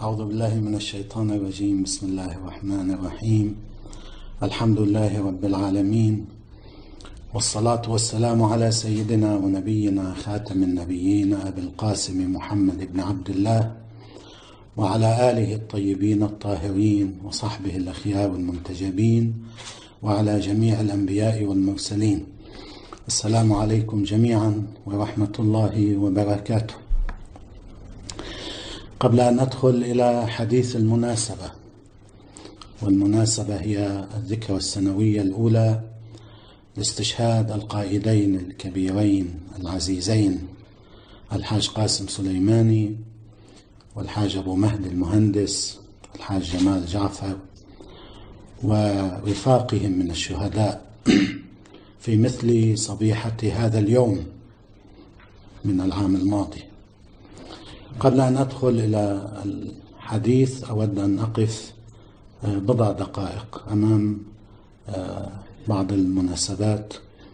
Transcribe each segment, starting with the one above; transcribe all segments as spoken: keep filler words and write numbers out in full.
أعوذ بالله من الشيطان الرجيم. بسم الله الرحمن الرحيم. الحمد لله رب العالمين، والصلاة والسلام على سيدنا ونبينا خاتم النبيين أبي القاسم محمد بن عبد الله وعلى آله الطيبين الطاهرين وصحبه الأخيار المنتجبين وعلى جميع الأنبياء والمرسلين. السلام عليكم جميعا ورحمة الله وبركاته. قبل أن ندخل إلى حديث المناسبة، والمناسبة هي الذكرى السنوية الأولى لاستشهاد القائدين الكبيرين العزيزين الحاج قاسم سليماني والحاج أبو مهدي المهندس الحاج جمال جعفر ورفاقهم من الشهداء في مثل صبيحة هذا اليوم من العام الماضي. قبل أن أدخل إلى الحديث أود أن أقف بضع دقائق أمام بعض المناسبات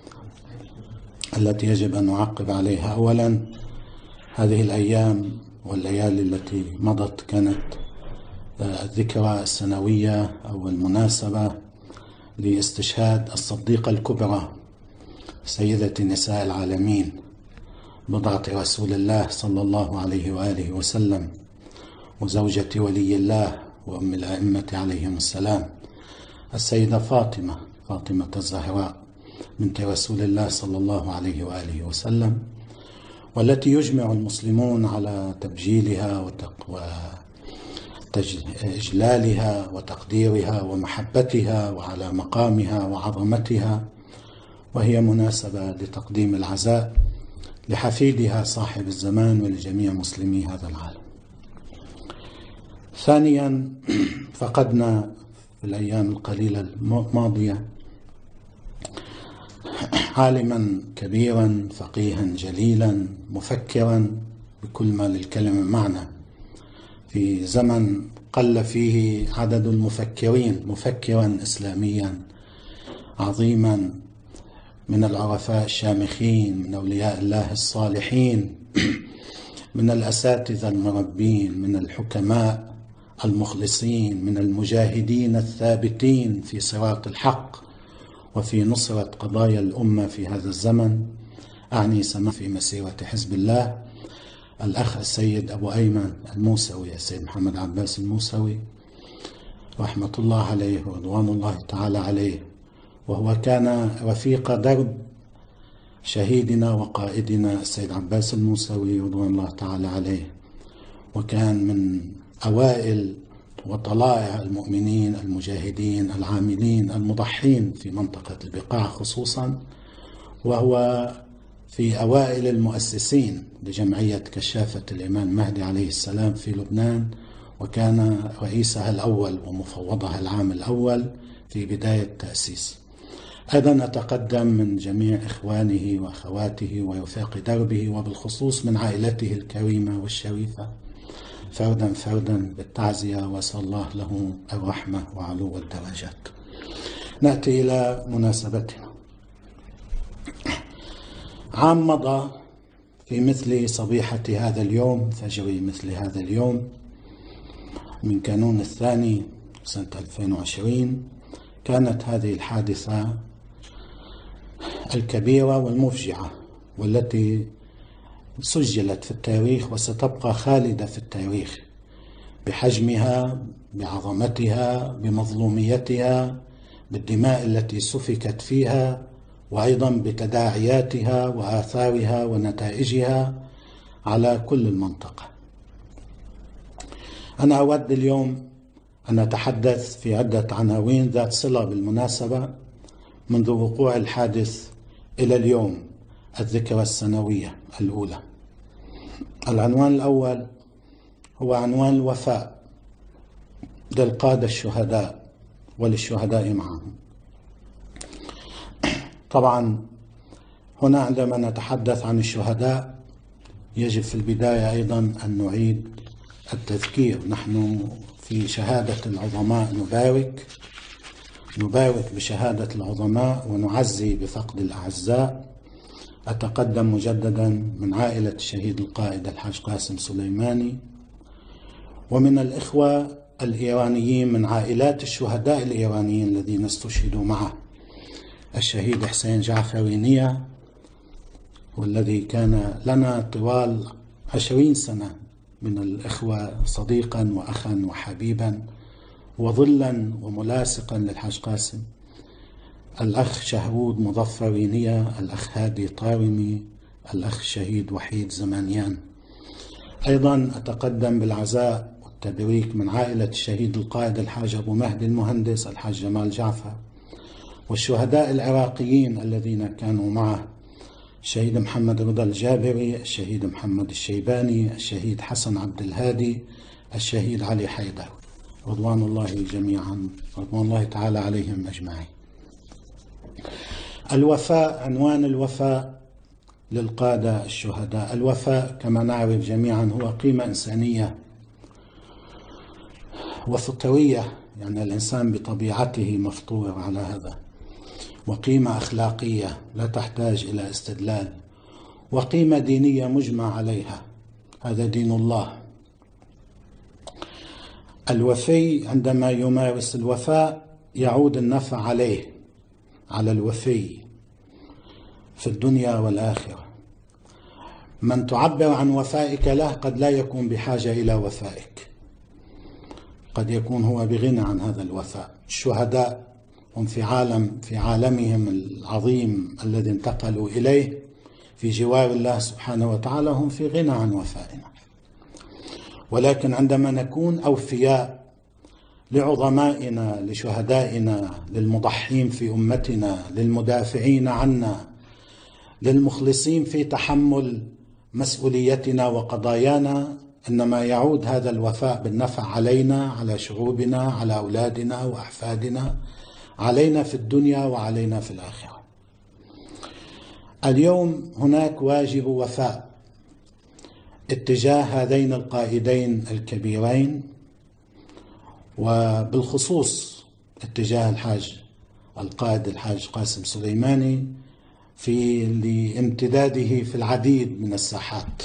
التي يجب أن نعقب عليها. أولا، هذه الأيام والليالي التي مضت كانت الذكرى السنوية أو المناسبة لاستشهاد الصديقة الكبرى سيدة نساء العالمين بضعة رسول الله صلى الله عليه وآله وسلم وزوجة ولي الله وأم الأئمة عليهم السلام، السيدة فاطمة فاطمة الزهراء بنت رسول الله صلى الله عليه وآله وسلم، والتي يجمع المسلمون على تبجيلها وإجلالها وتقديرها ومحبتها وعلى مقامها وعظمتها، وهي مناسبة لتقديم العزاء لحفيدها صاحب الزمان ولجميع مسلمي هذا العالم. ثانيا، فقدنا في الأيام القليلة الماضية عالما كبيرا فقيها جليلا مفكرا بكل ما للكلمة معنى، في زمن قل فيه عدد المفكرين، مفكرا إسلاميا عظيما من العرفاء الشامخين، من أولياء الله الصالحين، من الأساتذة المربين، من الحكماء المخلصين، من المجاهدين الثابتين في صراط الحق وفي نصرة قضايا الأمة في هذا الزمن. أعني سما في مسيرة حزب الله الأخ السيد أبو أيمن الموسوي، السيد محمد عباس الموسوي رحمة الله عليه ورضوان الله تعالى عليه، وهو كان رفيق درب شهيدنا وقائدنا السيد عباس الموسوي رضوان الله تعالى عليه، وكان من أوائل وطلائع المؤمنين المجاهدين العاملين المضحين في منطقة البقاع خصوصا، وهو في أوائل المؤسسين لجمعية كشافة الإمام مهدي عليه السلام في لبنان، وكان رئيسها الأول ومفوضها العام الأول في بداية التأسيس. أيضا أتقدم من جميع إخوانه وأخواته ورفاق دربه وبالخصوص من عائلته الكريمة والشريفة فردا فردا بالتعزية، وأسأل الله له الرحمة وعلو الدرجات. نأتي إلى مناسبتنا. عام مضى في مثل صبيحة هذا اليوم، فجر مثل هذا اليوم من كانون الثاني سنة ألفين وعشرين، كانت هذه الحادثة الكبيرة والمفجعة والتي سجلت في التاريخ وستبقى خالدة في التاريخ بحجمها، بعظمتها، بمظلوميتها، بالدماء التي سفكت فيها، وأيضا بتداعياتها وآثارها ونتائجها على كل المنطقة. أنا أود اليوم أن أتحدث في عدة عناوين ذات صلة بالمناسبة منذ وقوع الحادث إلى اليوم، الذكرى السنوية الأولى. العنوان الأول هو عنوان الوفاء للقادة الشهداء وللشهداء معهم. طبعا هنا عندما نتحدث عن الشهداء يجب في البداية أيضا أن نعيد التذكير. نحن في شهادة العظماء نبارك نبارك بشهادة العظماء ونعزي بفقد الأعزاء. أتقدم مجددا من عائلة الشهيد القائد الحاج قاسم سليماني ومن الإخوة الإيرانيين من عائلات الشهداء الإيرانيين الذين استشهدوا معه الشهيد حسين جعفري نية، والذي كان لنا طوال عشرين سنة من الإخوة صديقا وأخا وحبيبا وظلا وملاصقا للحاج قاسم، الأخ شهرود مظفري نية، الأخ هادي طارمي، الأخ الشهيد وحيد زمانيان. أيضا أتقدم بالعزاء والتبريك من عائلة الشهيد القائد الحاج أبو مهدي المهندس الحاج جمال جعفر، والشهداء العراقيين الذين كانوا معه: الشهيد محمد رضا الجابري، الشهيد محمد الشيباني، الشهيد حسن عبد الهادي، الشهيد علي حيدر، رضوان الله جميعا، رضوان الله تعالى عليهم أجمعين. الوفاء، عنوان الوفاء للقادة الشهداء. الوفاء كما نعرف جميعا هو قيمة إنسانية وفطرية، يعني الإنسان بطبيعته مفطور على هذا، وقيمة أخلاقية لا تحتاج إلى استدلال، وقيمة دينية مجمع عليها، هذا دين الله. الوفي عندما يمارس الوفاء يعود النفع عليه، على الوفي في الدنيا والآخرة. من تعبر عن وفائك له قد لا يكون بحاجة إلى وفائك، قد يكون هو بغنى عن هذا الوفاء. الشهداء هم في عالم في عالمهم العظيم الذي انتقلوا إليه في جوار الله سبحانه وتعالى، هم في غنى عن وفائنا. ولكن عندما نكون أوفياء لعظمائنا، لشهدائنا، للمضحين في أمتنا، للمدافعين عنا، للمخلصين في تحمل مسؤوليتنا وقضايانا، إنما يعود هذا الوفاء بالنفع علينا، على شعوبنا، على أولادنا وأحفادنا، علينا في الدنيا وعلينا في الآخرة. اليوم هناك واجب وفاء اتجاه هذين القائدين الكبيرين، وبالخصوص اتجاه الحاج القائد الحاج قاسم سليماني في لامتداده في العديد من الساحات.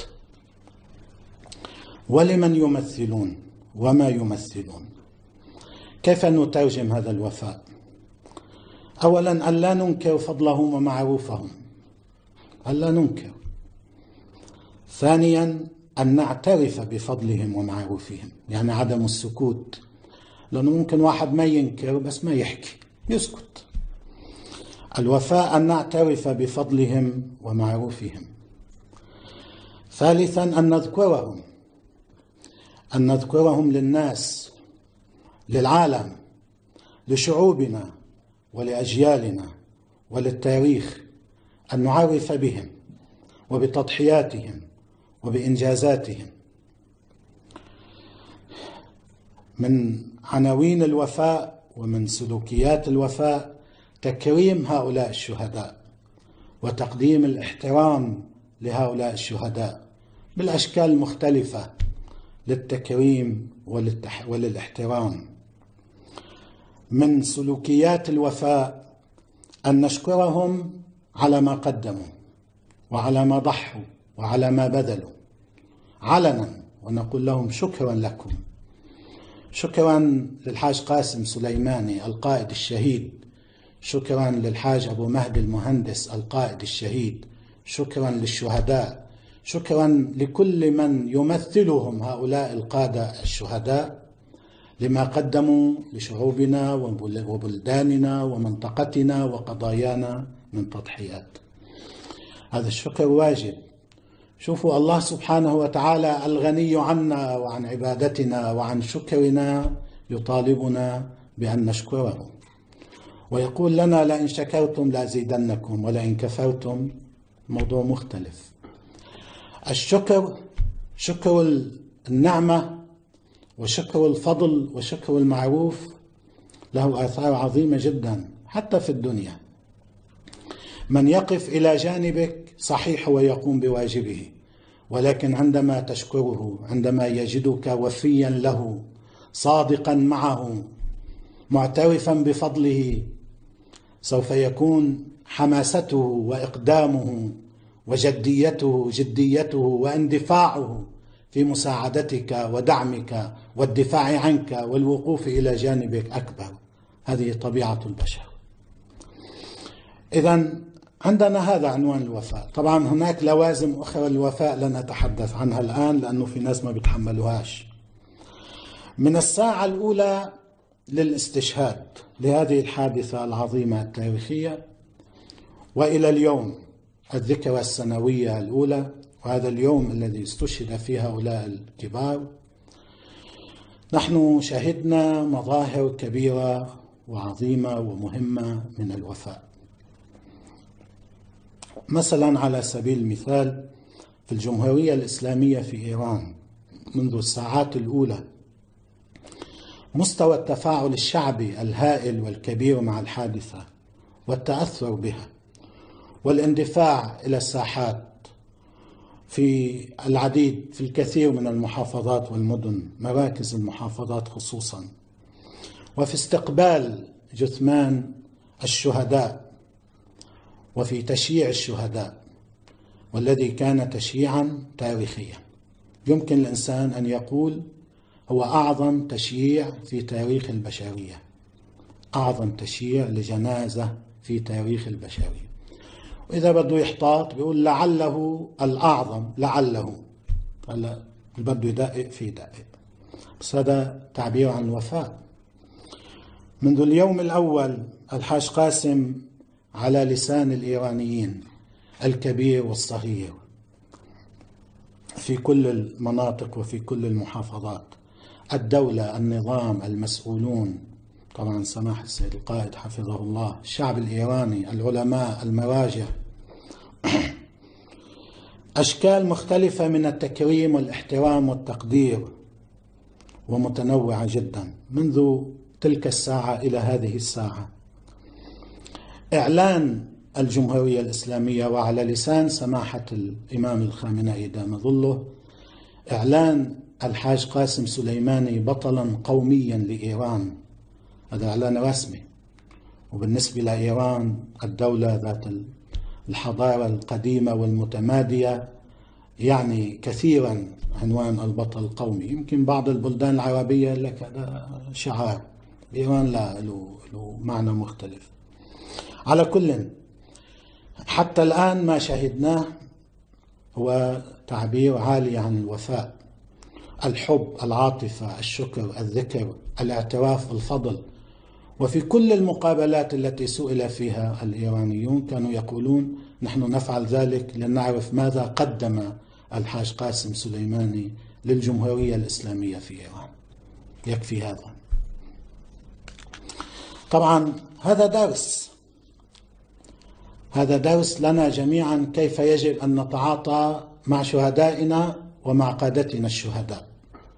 ولمن يمثلون وما يمثلون؟ كيف نترجم هذا الوفاء؟ أولا، أن لا ننكر فضلهم ومعروفهم، أن لا ننكر. ثانيا، أن نعترف بفضلهم ومعروفهم، يعني عدم السكوت، لأنه ممكن واحد ما ينكر بس ما يحكي، يسكت. الوفاء أن نعترف بفضلهم ومعروفهم. ثالثا، أن نذكرهم، أن نذكرهم للناس، للعالم، لشعوبنا ولأجيالنا وللتاريخ، أن نعرف بهم وبتضحياتهم وبإنجازاتهم. من عناوين الوفاء ومن سلوكيات الوفاء تكريم هؤلاء الشهداء وتقديم الاحترام لهؤلاء الشهداء بالأشكال المختلفة للتكريم وللتح... وللاحترام. من سلوكيات الوفاء أن نشكرهم على ما قدموا وعلى ما ضحوا وعلى ما بذلوا علنا، ونقول لهم شكرا لكم. شكرا للحاج قاسم سليماني القائد الشهيد، شكرا للحاج أبو مهدي المهندس القائد الشهيد، شكرا للشهداء، شكرا لكل من يمثلهم هؤلاء القادة الشهداء لما قدموا لشعوبنا وبلداننا ومنطقتنا وقضايانا من تضحيات. هذا الشكر واجب. شوفوا، الله سبحانه وتعالى الغني عنا وعن عبادتنا وعن شكرنا يطالبنا بأن نشكره، ويقول لنا: لئن شكرتم لأزيدنكم ولئن كفرتم. موضوع مختلف. الشكر، شكر النعمة وشكر الفضل وشكر المعروف له آثار عظيمة جدا حتى في الدنيا. من يقف إلى جانبك صحيح ويقوم بواجبه، ولكن عندما تشكره، عندما يجدك وفيا له، صادقا معه، معترفا بفضله، سوف يكون حماسته وإقدامه وجديته جديته واندفاعه في مساعدتك ودعمك والدفاع عنك والوقوف إلى جانبك أكبر. هذه طبيعة البشر. إذن عندنا هذا عنوان الوفاء. طبعا هناك لوازم أخرى للوفاء لن أتحدث عنها الآن لأنه في ناس ما بيتحملوهاش. من الساعة الأولى للاستشهاد لهذه الحادثة العظيمة التاريخية وإلى اليوم الذكرى السنوية الأولى، وهذا اليوم الذي استشهد فيه هؤلاء الكبار، نحن شهدنا مظاهر كبيرة وعظيمة ومهمة من الوفاء. مثلا على سبيل المثال في الجمهورية الإسلامية في إيران منذ الساعات الأولى مستوى التفاعل الشعبي الهائل والكبير مع الحادثة والتأثر بها والاندفاع إلى الساحات في العديد في الكثير من المحافظات والمدن، مراكز المحافظات خصوصا، وفي استقبال جثمان الشهداء وفي تشييع الشهداء، والذي كان تشييعا تاريخيا يمكن الإنسان أن يقول هو أعظم تشييع في تاريخ البشرية، أعظم تشييع لجنازة في تاريخ البشرية. وإذا بده يحتاط بيقول لعله الأعظم، لعله، هلا اللي بده يدقق في يدقق، بس هذا تعبير عن الوفاء. منذ اليوم الأول الحاج قاسم على لسان الإيرانيين الكبير والصغير في كل المناطق وفي كل المحافظات، الدولة، النظام، المسؤولون، طبعا سماحة السيد القائد حفظه الله، الشعب الإيراني، العلماء، المراجع، أشكال مختلفة من التكريم والاحترام والتقدير ومتنوعة جدا منذ تلك الساعة إلى هذه الساعة. إعلان الجمهورية الإسلامية وعلى لسان سماحة الإمام الخامنئي دام ظله إعلان الحاج قاسم سليماني بطلا قوميا لإيران، هذا إعلان رسمي. وبالنسبة لإيران الدولة ذات الحضارة القديمة والمتمادية يعني كثيرا عنوان البطل القومي. يمكن بعض البلدان العربية لك هذا شعار، إيران لا له, له معنى مختلف. على كل حتى الآن ما شهدناه هو تعبير عالي عن الوفاء، الحب، العاطفة، الشكر، الذكر، الاعتراف بالفضل. وفي كل المقابلات التي سئل فيها الإيرانيون كانوا يقولون نحن نفعل ذلك لنعرف ماذا قدم الحاج قاسم سليماني للجمهورية الإسلامية في إيران. يكفي هذا. طبعا هذا درس، هذا درس لنا جميعا كيف يجب أن نتعاطى مع شهدائنا ومع قادتنا الشهداء،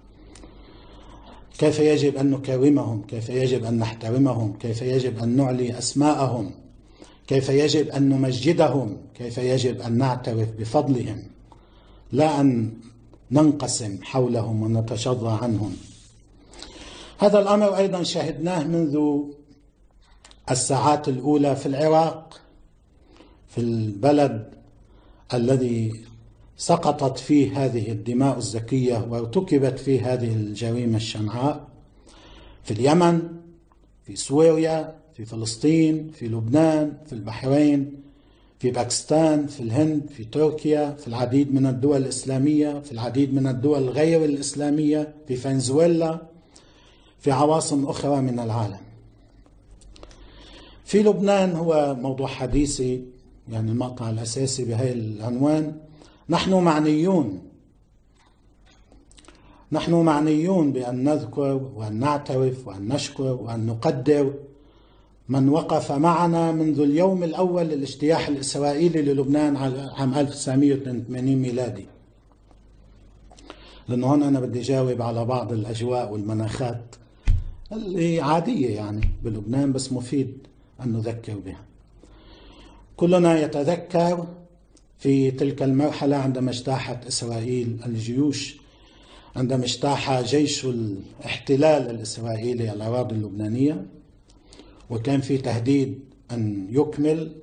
كيف يجب أن نكرمهم، كيف يجب أن نحترمهم، كيف يجب أن نعلي أسماءهم، كيف يجب أن نمجدهم، كيف يجب أن نعترف بفضلهم، لا أن ننقسم حولهم ونتشظى عنهم. هذا الأمر أيضا شهدناه منذ الساعات الأولى في العراق، في البلد الذي سقطت فيه هذه الدماء الزكية وارتكبت فيه هذه الجريمة الشنعاء، في اليمن، في سوريا، في فلسطين، في لبنان، في البحرين، في باكستان، في الهند، في تركيا، في العديد من الدول الإسلامية، في العديد من الدول غير الإسلامية، في فنزويلا، في عواصم أخرى من العالم. في لبنان هو موضوع حديثي، يعني المقطع الأساسي بهذا العنوان. نحن معنيون نحن معنيون بأن نذكر وأن نعترف وأن نشكر وأن نقدر من وقف معنا منذ اليوم الأول للاجتياح الإسرائيلي للبنان عام ألف وتسعمئة واثنين وثمانين ميلادي. لأنه هون أنا بدي جاوب على بعض الأجواء والمناخات اللي عادية يعني بلبنان، بس مفيد أن نذكر بها. كلنا يتذكر في تلك المرحلة عندما اجتاحت إسرائيل الجيوش، عندما اجتاح جيش الاحتلال الإسرائيلي الأراضي اللبنانية، وكان في تهديد أن يكمل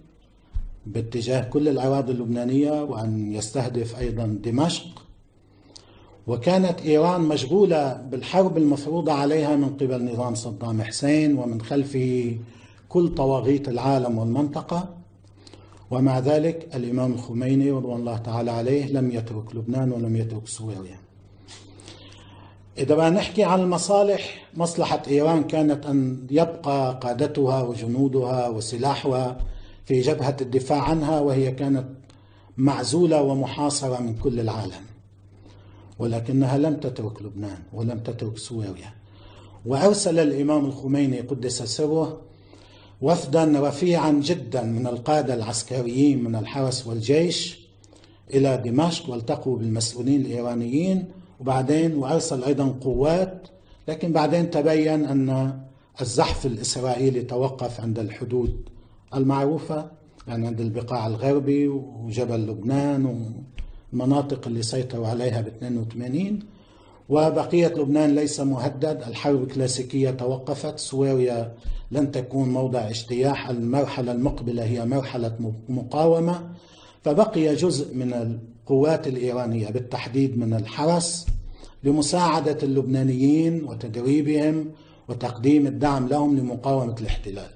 باتجاه كل الأراضي اللبنانية وأن يستهدف أيضا دمشق. وكانت إيران مشغولة بالحرب المفروضة عليها من قبل نظام صدام حسين ومن خلفه كل طواغيت العالم والمنطقة. ومع ذلك الإمام الخميني رضوان الله تعالى عليه لم يترك لبنان ولم يترك سوريا. إذا بدنا نحكي عن المصالح، مصلحة إيران كانت أن يبقى قادتها وجنودها وسلاحها في جبهة الدفاع عنها، وهي كانت معزولة ومحاصرة من كل العالم، ولكنها لم تترك لبنان ولم تترك سوريا. وأرسل الإمام الخميني قدس سره وفدا رفيعا جدا من القادة العسكريين من الحرس والجيش إلى دمشق، والتقوا بالمسؤولين الإيرانيين، وبعدين وأرسل أيضا قوات، لكن بعدين تبين أن الزحف الإسرائيلي توقف عند الحدود المعروفة، يعني عند البقاع الغربي وجبل لبنان والمناطق اللي سيطروا عليها ب اثنين وثمانين، وبقية لبنان ليس مهدد، الحرب الكلاسيكية توقفت، سوريا لن تكون موضع اجتياح، المرحلة المقبلة هي مرحلة مقاومة. فبقي جزء من القوات الإيرانية بالتحديد من الحرس لمساعدة اللبنانيين وتدريبهم وتقديم الدعم لهم لمقاومة الاحتلال.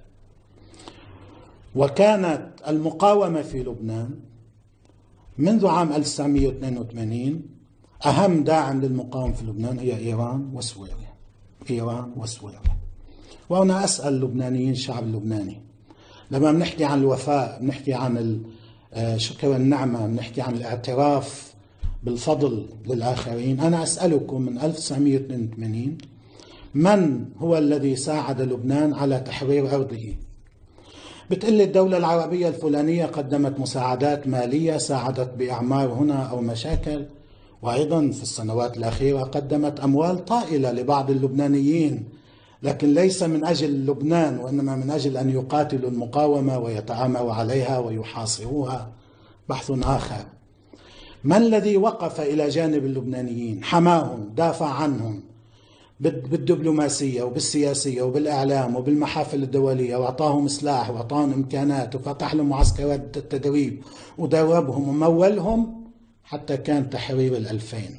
وكانت المقاومة في لبنان منذ عام ألف وتسعمئة واثنين وثمانين أهم داعم للمقاومة في لبنان هي إيران وسوريا، إيران وسوريا. وأنا أسأل اللبنانيين، الشعب اللبناني، لما بنحكي عن الوفاء، بنحكي عن شكر النعمة، بنحكي عن الاعتراف بالفضل للآخرين، أنا أسألكم من ألف وتسعمئة واثنين وثمانين من هو الذي ساعد لبنان على تحرير أرضه؟ بتقول الدولة العربية الفلانية قدمت مساعدات مالية، ساعدت بإعمار هنا أو مشاكل، وأيضا في السنوات الأخيرة قدمت أموال طائلة لبعض اللبنانيين، لكن ليس من أجل لبنان، وإنما من أجل أن يقاتلوا المقاومة ويتآمروا عليها ويحاصروها، بحث آخر. من الذي وقف إلى جانب اللبنانيين، حماهم، دافع عنهم بالدبلوماسية وبالسياسية وبالإعلام وبالمحافل الدولية، وأعطاهم سلاح وأعطاهم إمكانات وفتح لهم معسكرات التدريب ودربهم ومولهم حتى كان تحرير الألفين.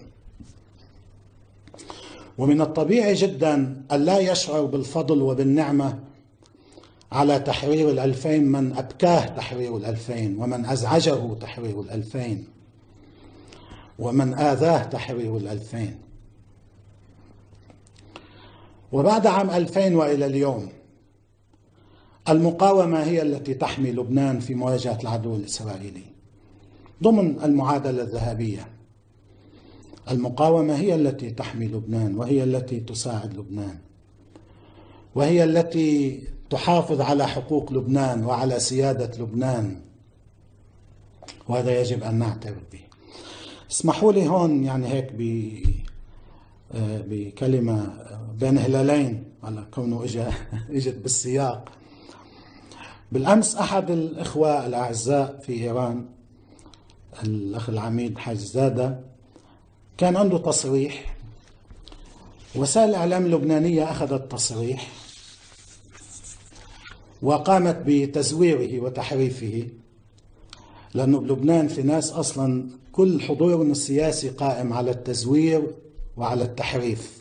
ومن الطبيعي جدا أن لا يشعر بالفضل وبالنعمة على تحرير الألفين من أبكاه تحرير الألفين، ومن أزعجه تحرير الألفين، ومن آذاه تحرير الألفين. وبعد عام ألفين وإلى اليوم المقاومة هي التي تحمي لبنان في مواجهة العدو الإسرائيلي ضمن المعادلة الذهبية. المقاومة هي التي تحمي لبنان، وهي التي تساعد لبنان، وهي التي تحافظ على حقوق لبنان وعلى سيادة لبنان، وهذا يجب أن نعترف به. اسمحوا لي هون يعني هيك ب بكلمة بين هلالين على كونه إجا إجت بالسياق. بالأمس أحد الإخوة الأعزاء في إيران، الأخ العميد حاج زادة، كان عنده تصريح، وسائل الإعلام اللبنانية أخذت تصريح وقامت بتزويره وتحريفه، لأنه بلبنان في ناس أصلا كل حضورهم السياسي قائم على التزوير وعلى التحريف.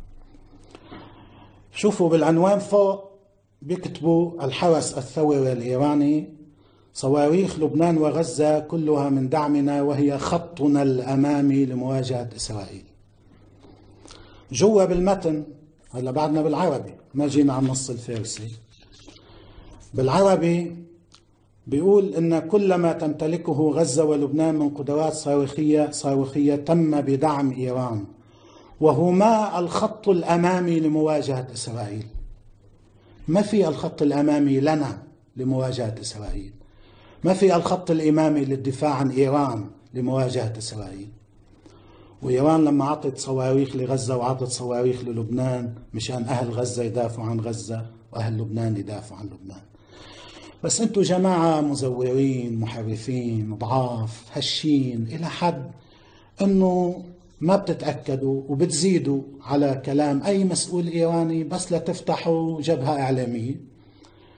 شوفوا بالعنوان فوق بيكتبوا الحرس الثوري الإيراني: صواريخ لبنان وغزة كلها من دعمنا وهي خطنا الأمامي لمواجهة إسرائيل. جوا بالمتن، هلا بعدنا بالعربي، ما جينا على النص الفارسي، بالعربي بيقول إن كل ما تمتلكه غزة ولبنان من قدرات صاروخية صاروخية تم بدعم إيران، وهما الخط الأمامي لمواجهة إسرائيل. ما في الخط الأمامي لنا لمواجهة إسرائيل، ما في الخط الأمامي للدفاع عن إيران لمواجهة إسرائيل. وإيران لما عطت صواريخ لغزة وعطت صواريخ للبنان مشان أهل غزة يدافعوا عن غزة وأهل لبنان يدافعوا عن لبنان. بس أنتوا جماعة مزورين، محرفين، ضعاف، هشين إلى حد أنه ما بتتأكدوا وبتزيدوا على كلام أي مسؤول إيراني بس لتفتحوا جبهة إعلامية.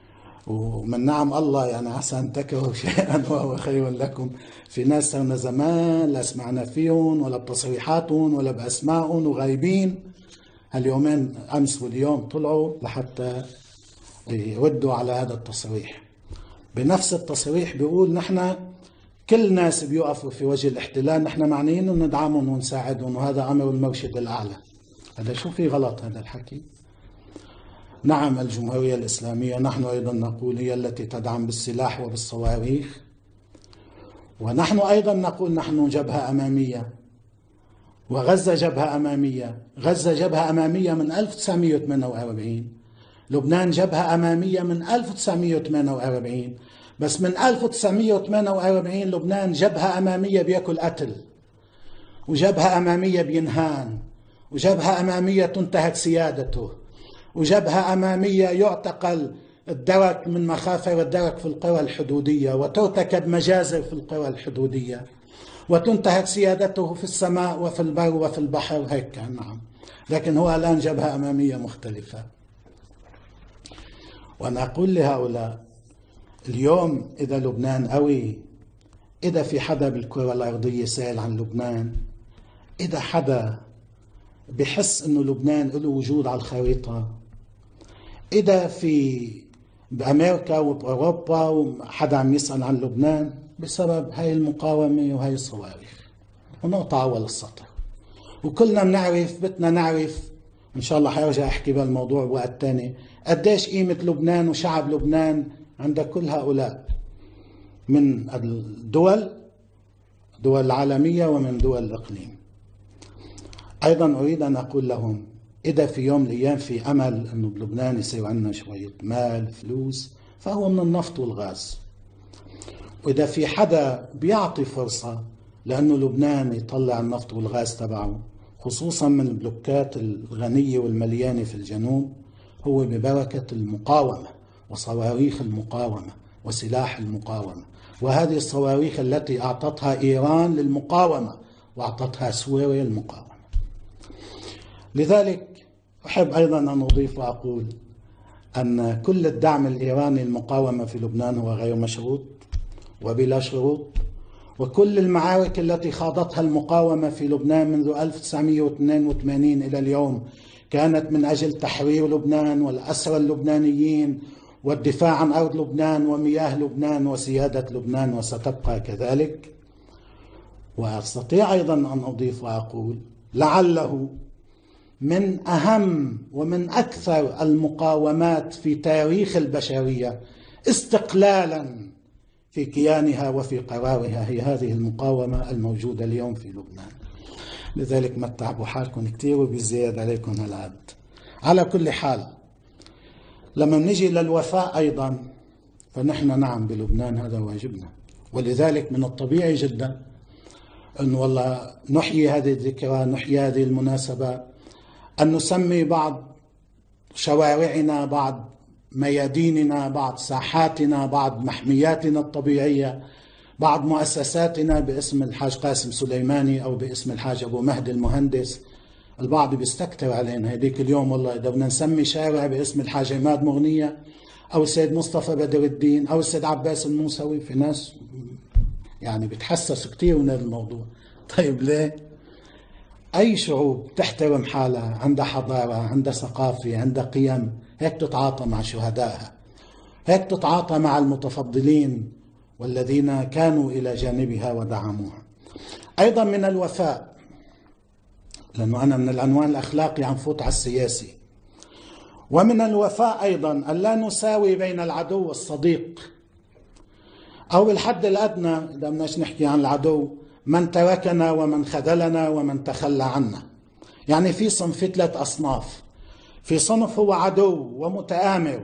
ومن نعم الله يعني عسى أن تكرهوا شيئا وهو خير لكم. في ناس صرنا زمان لا سمعنا فيهم ولا بتصريحاتهم ولا بأسمائهم وغايبين، هاليومين أمس واليوم طلعوا لحتى يردوا على هذا التصريح. بنفس التصريح بيقول نحن كل ناس بيوقفوا في وجه الاحتلال نحن معنيين وندعمهم ونساعدهم، وهذا أمر المرشد الأعلى. هذا شو في غلط هذا الحكي؟ نعم الجمهورية الإسلامية نحن أيضا نقول هي التي تدعم بالسلاح وبالصواريخ، ونحن أيضا نقول نحن جبهة أمامية، وغزة جبهة أمامية. غزة جبهة أمامية من ألف وتسعمئة وثمانية وأربعين، لبنان جبهة أمامية من ألف وتسعمئة وثمانية وأربعين، بس من ألف وتسعمئة وثمانية وأربعين لبنان جبهة أمامية بيأكل قتل، وجبهة أمامية بينهان، وجبهة أمامية تنتهك سيادته، وجبهة أمامية يعتقل الدرك من مخافر الدرك في القرى الحدودية، وترتكب مجازر في القرى الحدودية، وتنتهك سيادته في السماء وفي البر وفي البحر. هيك كان نعم، لكن هو الآن جبهة أمامية مختلفة. وأنا أقول لهؤلاء اليوم إذا لبنان قوي، إذا في حدا بالكرة الأرضية سائل عن لبنان، إذا حدا بحس أنه لبنان له وجود على الخريطة، إذا في بأمريكا وبأوروبا حدا عم يسأل عن لبنان بسبب هاي المقاومة وهاي الصواريخ، ونقطع أول السطر. وكلنا بنعرف، بدنا نعرف إن شاء الله حيرجع أحكي بالموضوع وقت تاني قديش قيمة لبنان وشعب لبنان عند كل هؤلاء من الدول دول العالمية ومن دول الإقليم. أيضا أريد أن أقول لهم إذا في يوم من الأيام في أمل أنه بلبنان يصير عندنا شوية مال فلوس، فهو من النفط والغاز. وإذا في حدا بيعطي فرصة لأنه لبنان يطلع النفط والغاز تبعه، خصوصا من البلوكات الغنية والمليانة في الجنوب، هو ببركة المقاومة وصواريخ المقاومة وسلاح المقاومة. وهذه الصواريخ التي أعطتها إيران للمقاومة وأعطتها سوريا للمقاومة. لذلك أحب أيضا أن أضيف وأقول أن كل الدعم الإيراني للمقاومة في لبنان هو غير مشروط وبلا شروط، وكل المعارك التي خاضتها المقاومة في لبنان منذ ألف وتسعمئة واثنين وثمانين إلى اليوم كانت من أجل تحرير لبنان والأسرى اللبنانيين والدفاع عن أرض لبنان ومياه لبنان وسيادة لبنان، وستبقى كذلك. وأستطيع أيضا أن أضيف وأقول لعله من أهم ومن أكثر المقاومات في تاريخ البشرية استقلالا في كيانها وفي قرارها هي هذه المقاومة الموجودة اليوم في لبنان. لذلك ما تتعبوا حالكم كتير وبالزيادة عليكم هالعد. على كل حال لما نجي للوفاء أيضا فنحن نعم بلبنان هذا واجبنا، ولذلك من الطبيعي جدا أن والله نحيي هذه الذكرى، نحيي هذه المناسبة، أن نسمي بعض شوارعنا، بعض مياديننا، بعض ساحاتنا، بعض محمياتنا الطبيعية، بعض مؤسساتنا باسم الحاج قاسم سليماني أو باسم الحاج أبو مهدي المهندس. البعض بيستكتر علينا هذيك اليوم والله إذا بدنا نسمي شارع باسم الحاج عماد مغنية أو السيد مصطفى بدر الدين أو السيد عباس الموسوي، في ناس يعني بتحسس كتير من هذا الموضوع. طيب ليه؟ أي شعوب تحترم حالها، عندها حضارة، عندها ثقافة، عندها قيم، هيك تتعاطى مع شهدائها، هيك تتعاطى مع المتفضلين والذين كانوا إلى جانبها ودعموها. أيضا من الوفاء، لأنه أنا من العنوان الأخلاقي عم فوت على السياسي، ومن الوفاء أيضا أن لا نساوي بين العدو والصديق، أو بالحد الأدنى إذا بدناش نحكي عن العدو من تركنا ومن خذلنا ومن تخلى عنا. يعني في صنف، في ثلاث أصناف. في صنف هو عدو ومتآمر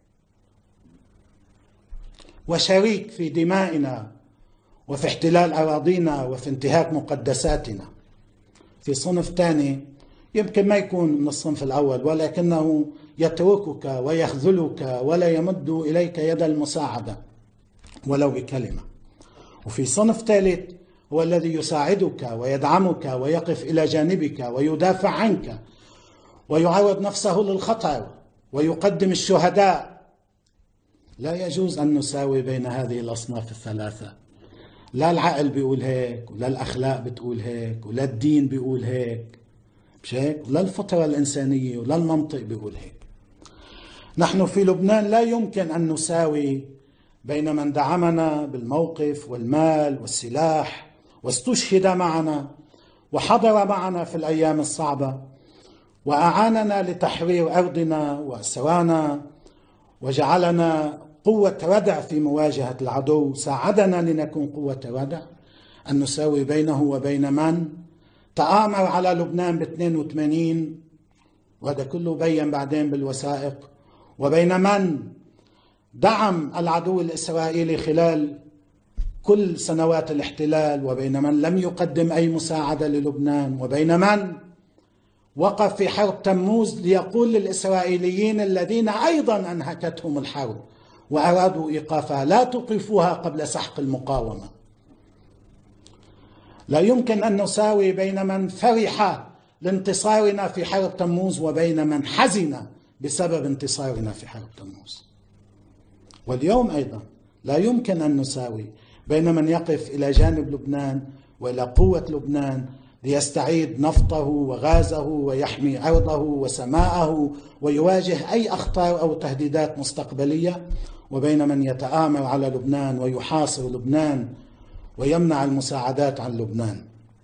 وشريك في دمائنا وفي احتلال أراضينا وفي انتهاك مقدساتنا. في صنف ثاني يمكن ما يكون من الصنف الأول ولكنه يتركك ويخذلك ولا يمد إليك يد المساعدة ولو بكلمة. وفي صنف ثالث هو الذي يساعدك ويدعمك ويقف إلى جانبك ويدافع عنك ويعرض نفسه للخطر ويقدم الشهداء لا يجوز أن نساوي بين هذه الأصناف الثلاثة. لا العقل بيقول هيك، ولا الأخلاق بتقول هيك، ولا الدين بيقول هيك، مش هيك؟ ولا الفطرة الإنسانية ولا المنطق بيقول هيك. نحن في لبنان لا يمكن أن نساوي بين من دعمنا بالموقف والمال والسلاح واستشهد معنا وحضر معنا في الأيام الصعبة وأعاننا لتحرير أرضنا وأسرانا وجعلنا قوة ردع في مواجهة العدو، ساعدنا لنكون قوة ردع، أن نساوي بينه وبين من تآمر على لبنان ب اثنين وثمانين، وهذا كله بين بعدين بالوثائق، وبين من دعم العدو الإسرائيلي خلال كل سنوات الاحتلال، وبين من لم يقدم أي مساعدة للبنان، وبين من وقف في حرب تموز ليقول للإسرائيليين الذين أيضا أنهكتهم الحرب وأرادوا إيقافها: لا توقفوها قبل سحق المقاومة. لا يمكن أن نساوي بين من فرح لانتصارنا في حرب تموز وبين من حزن بسبب انتصارنا في حرب تموز. واليوم أيضا لا يمكن أن نساوي بين من يقف إلى جانب لبنان وإلى قوة لبنان ليستعيد نفطه وغازه ويحمي أرضه وسماءه ويواجه أي أخطار أو تهديدات مستقبلية، وبين من يتآمر على لبنان ويحاصر لبنان ويمنع المساعدات عن لبنان.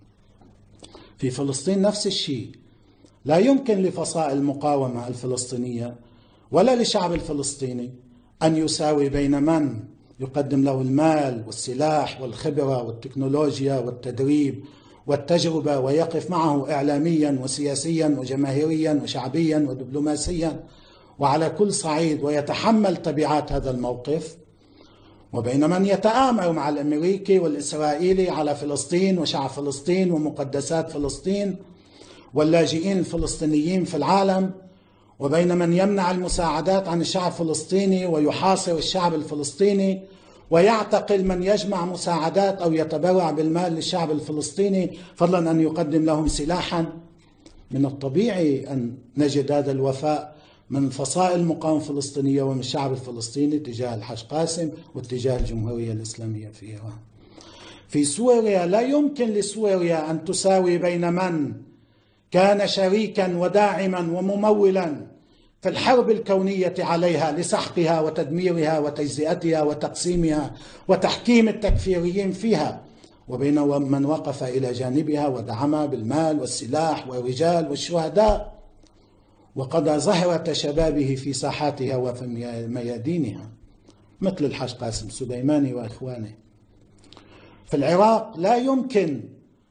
في فلسطين نفس الشيء. لا يمكن لفصائل المقاومة الفلسطينية ولا للشعب الفلسطيني أن يساوي بين من يقدم له المال والسلاح والخبرة والتكنولوجيا والتدريب والتجربة ويقف معه إعلاميا وسياسيا وجماهيريا وشعبيا ودبلوماسيا وعلى كل صعيد ويتحمل تبعات هذا الموقف، وبين من يتآمر مع الأمريكي والإسرائيلي على فلسطين وشعب فلسطين ومقدسات فلسطين واللاجئين الفلسطينيين في العالم، وبين من يمنع المساعدات عن الشعب الفلسطيني ويحاصر الشعب الفلسطيني ويعتقل من يجمع مساعدات أو يتبرع بالمال للشعب الفلسطيني فضلا أن يقدم لهم سلاحا. من الطبيعي أن نجد هذا الوفاء من فصائل المقاومة الفلسطينية ومن الشعب الفلسطيني تجاه الحاج قاسم واتجاه الجمهورية الإسلامية في إيران. في سوريا لا يمكن لسوريا أن تساوي بين من كان شريكا وداعما وممولا في الحرب الكونية عليها لسحقها وتدميرها وتجزئتها وتقسيمها وتحكيم التكفيريين فيها، وبين من وقف إلى جانبها ودعمها بالمال والسلاح والرجال والشهداء وقضى زهرة شبابه في ساحاتها وفي ميادينها مثل الحاج قاسم سليماني وإخوانه. في العراق لا يمكن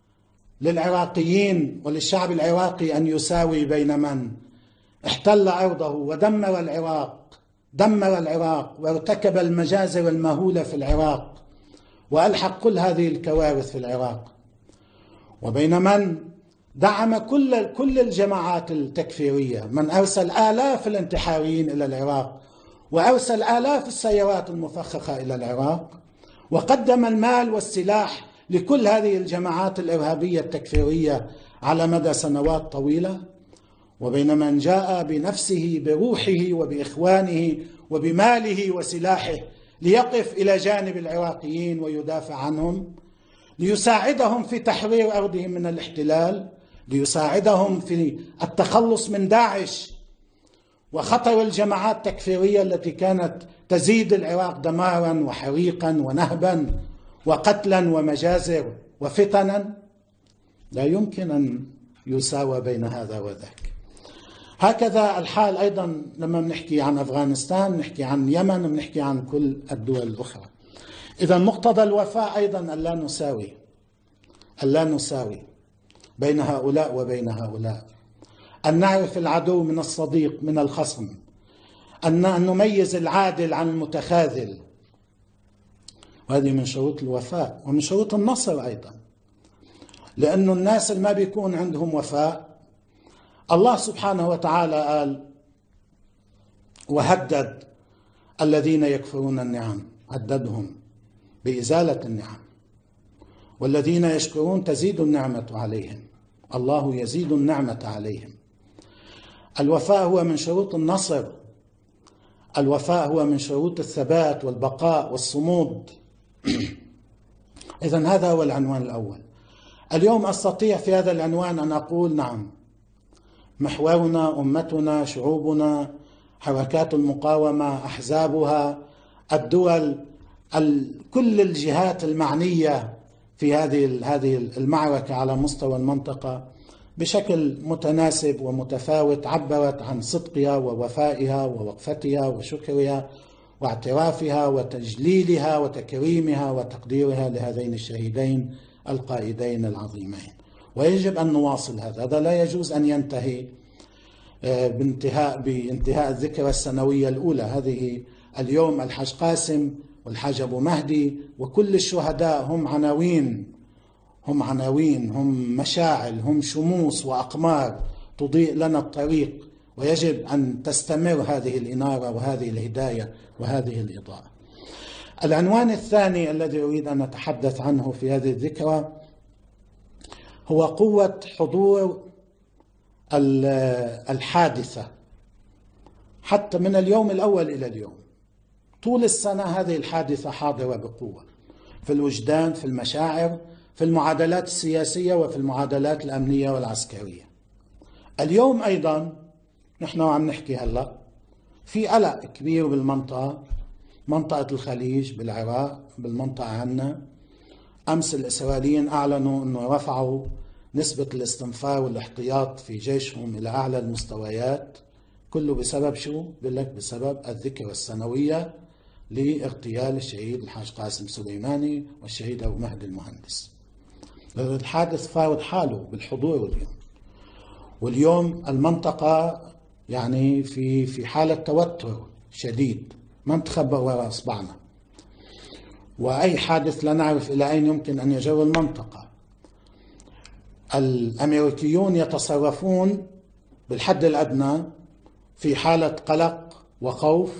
للعراقيين وللشعب العراقي أن يساوي بين من احتل أرضه ودمر العراق دمر العراق وارتكب المجازر المهولة في العراق وألحق كل هذه الكوارث في العراق، وبين من دعم كل كل الجماعات التكفيرية، من أرسل آلاف الانتحاريين إلى العراق وأرسل آلاف السيارات المفخخة إلى العراق وقدم المال والسلاح لكل هذه الجماعات الإرهابية التكفيرية على مدى سنوات طويلة، وبين من جاء بنفسه بروحه وبإخوانه وبماله وسلاحه ليقف إلى جانب العراقيين ويدافع عنهم، ليساعدهم في تحرير أرضهم من الاحتلال، ليساعدهم في التخلص من داعش وخطر الجماعات التكفيرية التي كانت تزيد العراق دمارا وحريقا ونهبا وقتلا ومجازر وفتنا. لا يمكن أن يساوى بين هذا وذاك. هكذا الحال أيضا لما بنحكي عن أفغانستان، بنحكي عن يمن، بنحكي عن كل الدول الأخرى. إذا مقتضى الوفاء أيضا ألا نساوي ألا نساوي بين هؤلاء وبين هؤلاء، أن نعرف العدو من الصديق من الخصم، أن نميز العادل عن المتخاذل، وهذه من شروط الوفاء ومن شروط النصر أيضا، لأن الناس اللي ما بيكون عندهم وفاء الله سبحانه وتعالى قال وهدد الذين يكفرون النعم، هددهم بإزالة النعم، والذين يشكرون تزيد النعمة عليهم، الله يزيد النعمة عليهم. الوفاء هو من شروط النصر، الوفاء هو من شروط الثبات والبقاء والصمود. إذن هذا هو العنوان الأول. اليوم أستطيع في هذا العنوان أن أقول نعم، محورنا، أمتنا، شعوبنا، حركات المقاومة، أحزابها، الدول، كل الجهات المعنية في هذه هذه المعركة على مستوى المنطقة بشكل متناسب ومتفاوت عبرت عن صدقها ووفائها ووقفتها وشكرها واعترافها وتجليلها وتكريمها وتقديرها لهذين الشهيدين القائدين العظيمين. ويجب أن نواصل هذا، هذا لا يجوز أن ينتهي بانتهاء بانتهاء الذكرى السنوية الأولى. هذه اليوم الحاج قاسم والحاج أبو مهدي وكل الشهداء هم عناوين هم عناوين هم مشاعل، هم شموس وأقمار تضيء لنا الطريق، ويجب أن تستمر هذه الإنارة وهذه الهداية وهذه الإضاءة. العنوان الثاني الذي أريد أن أتحدث عنه في هذه الذكرى هو قوة حضور الحادثة حتى من اليوم الأول إلى اليوم. طول السنة هذه الحادثة حاضرة بقوة في الوجدان، في المشاعر، في المعادلات السياسية وفي المعادلات الأمنية والعسكرية. اليوم أيضا نحن عم نحكي هلأ في قلق كبير بالمنطقة، منطقة الخليج بالعراق، بالمنطقة عنا. أمس الإسرائيليين أعلنوا أنه رفعوا نسبة الاستنفار والاحتياط في جيشهم إلى أعلى المستويات، كله بسبب شو؟ بقول لك بسبب الذكرى السنوية لاغتيال الشهيد الحاج قاسم سليماني والشهيد أبو مهدي المهندس. الحادث فارض حاله بالحضور اليوم، واليوم المنطقة يعني في في حالة توتر شديد، ما نتخبى وراء أصبعنا، وأي حادث لا نعرف إلى أين يمكن أن يجر المنطقة. الأمريكيون يتصرفون بالحد الأدنى في حالة قلق وخوف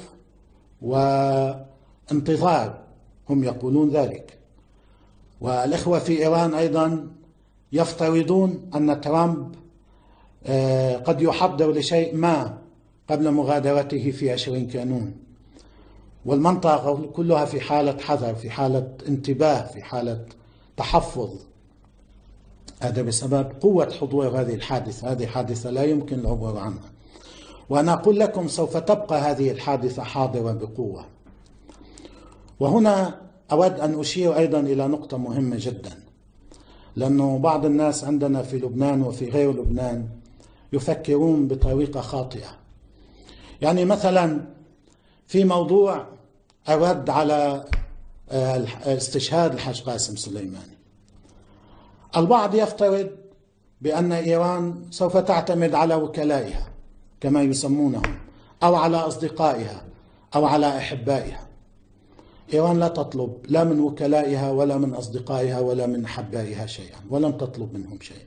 وانتظار، هم يقولون ذلك. والإخوة في إيران أيضا يفترضون أن ترامب قد يحضر لشيء ما قبل مغادرته في عشرين كانون، والمنطقة كلها في حالة حذر، في حالة انتباه، في حالة تحفظ. هذا بسبب قوة حضور هذه الحادثة. هذه حادثة لا يمكن العبور عنها، وأنا أقول لكم سوف تبقى هذه الحادثة حاضرة بقوة. وهنا أود أن أشير أيضا إلى نقطة مهمة جدا، لأنه بعض الناس عندنا في لبنان وفي غير لبنان يفكرون بطريقة خاطئة. يعني مثلا في موضوع الرد على استشهاد الحاج قاسم سليماني، البعض يفترض بأن إيران سوف تعتمد على وكلائها كما يسمونهم، أو على أصدقائها أو على أحبائها. إيران لا تطلب لا من وكلائها ولا من أصدقائها ولا من أحبائها شيئا، ولم تطلب منهم شيئا.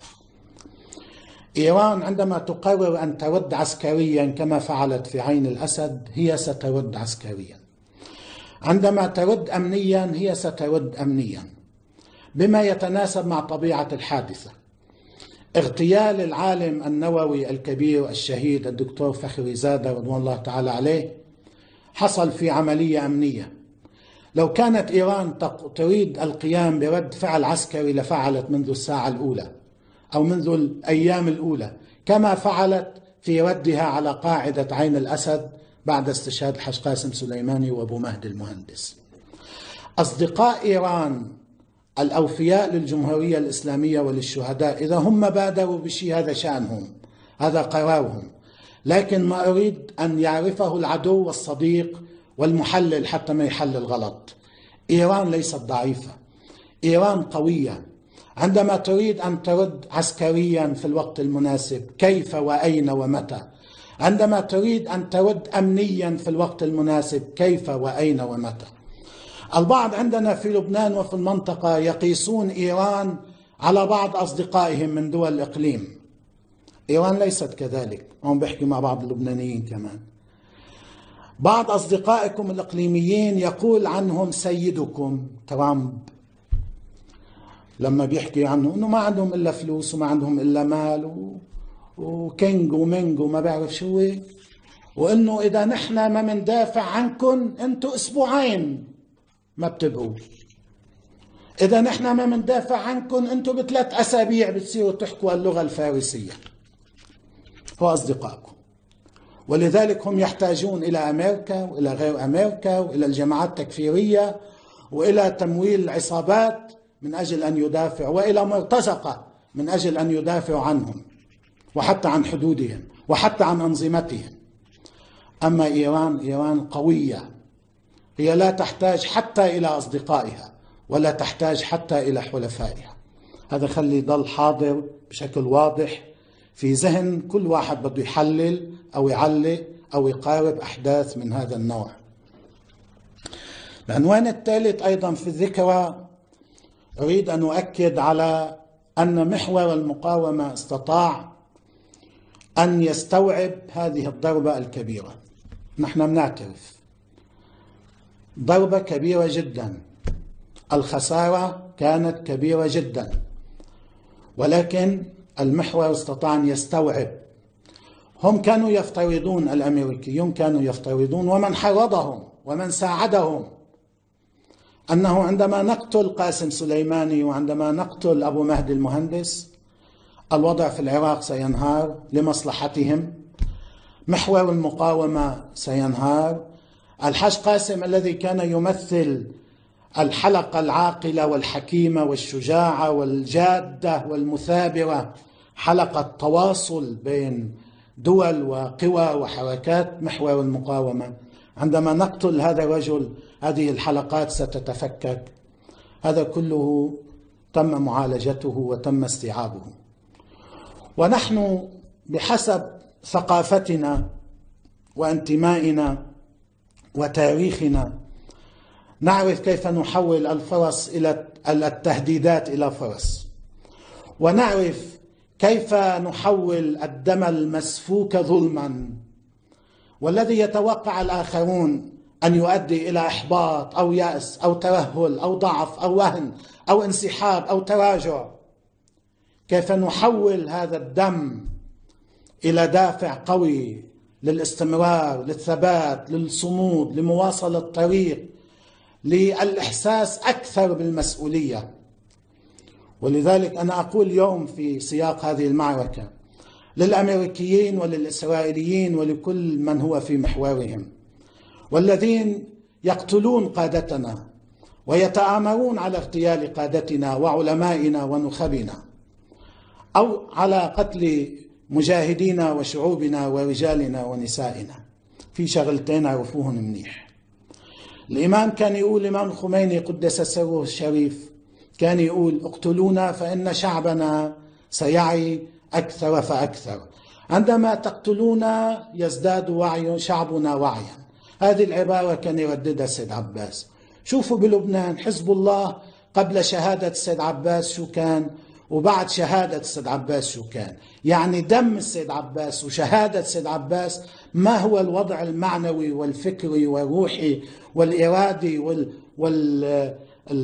إيران عندما تقرر أن ترد عسكريا كما فعلت في عين الأسد هي سترد عسكريا، عندما ترد أمنيا هي سترد أمنيا بما يتناسب مع طبيعة الحادثة. اغتيال العالم النووي الكبير الشهيد الدكتور فخري زادة رضوان الله تعالى عليه حصل في عملية أمنية. لو كانت إيران تريد القيام برد فعل عسكري لفعلت منذ الساعة الأولى أو منذ الأيام الأولى، كما فعلت في ردها على قاعدة عين الأسد بعد استشهاد الحاج قاسم سليماني وأبو مهدي المهندس. أصدقاء إيران الأوفياء للجمهورية الإسلامية وللشهداء إذا هم بادروا بشيء هذا شأنهم، هذا قرارهم، لكن ما أريد أن يعرفه العدو والصديق والمحلل حتى ما يحلل غلط. إيران ليست ضعيفة، إيران قوية. عندما تريد أن ترد عسكريا في الوقت المناسب كيف وأين ومتى، عندما تريد أن ترد أمنيا في الوقت المناسب كيف وأين ومتى. البعض عندنا في لبنان وفي المنطقة يقيسون إيران على بعض أصدقائهم من دول الإقليم. إيران ليست كذلك، هم بيحكي مع بعض اللبنانيين كمان. بعض أصدقائكم الإقليميين يقول عنهم سيدكم ترامب، لما بيحكي عنه أنه ما عندهم إلا فلوس وما عندهم إلا مال و... وكينج ومينج وما بعرف شو، وإنه إذا نحن ما مندافع عنكم أنتوا أسبوعين ما بتبقوا، إذا نحن ما مندافع عنكم أنتوا بثلاث أسابيع بتصيروا تحكوا اللغة الفارسية. هو أصدقائكم، ولذلك هم يحتاجون إلى أمريكا وإلى غير أمريكا وإلى الجماعات التكفيرية وإلى تمويل العصابات من أجل أن يدافعوا، وإلى مرتزقة من أجل أن يدافعوا عنهم وحتى عن حدودهم وحتى عن أنظمتهم. أما إيران، إيران قوية، هي لا تحتاج حتى إلى أصدقائها ولا تحتاج حتى إلى حلفائها. هذا خلي يضل حاضر بشكل واضح في ذهن كل واحد بده يحلل أو يعلق أو يقارب أحداث من هذا النوع. العنوان الثالث أيضا في الذكرى، أريد أن أؤكد على أن محور المقاومة استطاع أن يستوعب هذه الضربة الكبيرة. نحن بنعترف ضربة كبيرة جدا، الخسارة كانت كبيرة جدا، ولكن المحور استطاع أن يستوعب. هم كانوا يفترضون، الأمريكيون كانوا يفترضون ومن حرضهم ومن ساعدهم أنه عندما نقتل قاسم سليماني وعندما نقتل أبو مهدي المهندس الوضع في العراق سينهار لمصلحتهم، محور المقاومة سينهار. الحاج قاسم الذي كان يمثل الحلقة العاقلة والحكيمة والشجاعة والجادة والمثابرة، حلقة تواصل بين دول وقوى وحركات محور المقاومة، عندما نقتل هذا الرجل هذه الحلقات ستتفكك. هذا كله تم معالجته وتم استيعابه. ونحن بحسب ثقافتنا وانتمائنا وتاريخنا نعرف كيف نحول الفرص إلى التهديدات إلى فرص، ونعرف كيف نحول الدم المسفوك ظلما والذي يتوقع الآخرون أن يؤدي إلى إحباط أو يأس أو ترهل أو ضعف أو وهن أو انسحاب أو تراجع، كيف نحول هذا الدم إلى دافع قوي للاستمرار، للثبات، للصمود، لمواصلة الطريق، للإحساس أكثر بالمسؤولية. ولذلك أنا أقول اليوم في سياق هذه المعركة للأمريكيين وللإسرائيليين ولكل من هو في محورهم والذين يقتلون قادتنا ويتآمرون على اغتيال قادتنا وعلمائنا ونخبنا أو على قتل مجاهدينا وشعوبنا ورجالنا ونسائنا، في شغلتين عرفوهن منيح. الإمام كان يقول، الإمام الخميني قدس سره الشريف كان يقول: اقتلونا فإن شعبنا سيعي أكثر فأكثر، عندما تقتلونا يزداد وعي شعبنا وعيا. هذه العبارة كان يرددها السيد عباس. شوفوا بلبنان حزب الله قبل شهادة السيد عباس شو كان وبعد شهادة السيد عباس شو كان، يعني دم السيد عباس وشهادة السيد عباس ما هو الوضع المعنوي والفكري والروحي والإرادي وال وال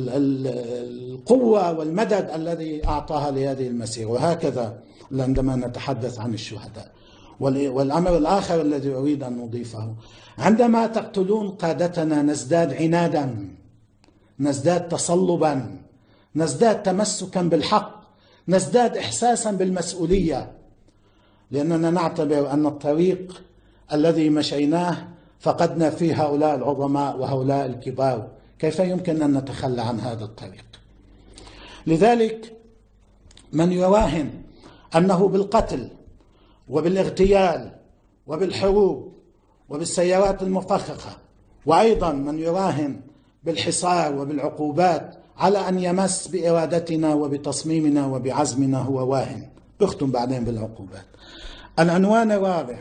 القوة والمدد الذي أعطاها لهذه المسيرة. وهكذا عندما نتحدث عن الشهداء. والأمر الآخر الذي أريد أن نضيفه، عندما تقتلون قادتنا نزداد عنادا، نزداد تصلبا، نزداد تمسكا بالحق، نزداد إحساسا بالمسؤولية، لأننا نعتبر أن الطريق الذي مشيناه فقدنا فيه هؤلاء العظماء وهؤلاء الكبار، كيف يمكن أن نتخلى عن هذا الطريق؟ لذلك من يراهن أنه بالقتل وبالاغتيال وبالحروب وبالسيارات المفخخة، وأيضا من يراهن بالحصار وبالعقوبات على أن يمس بإرادتنا وبتصميمنا وبعزمنا، هو واهن. بختم بعدين بالعقوبات. العنوان الرابع،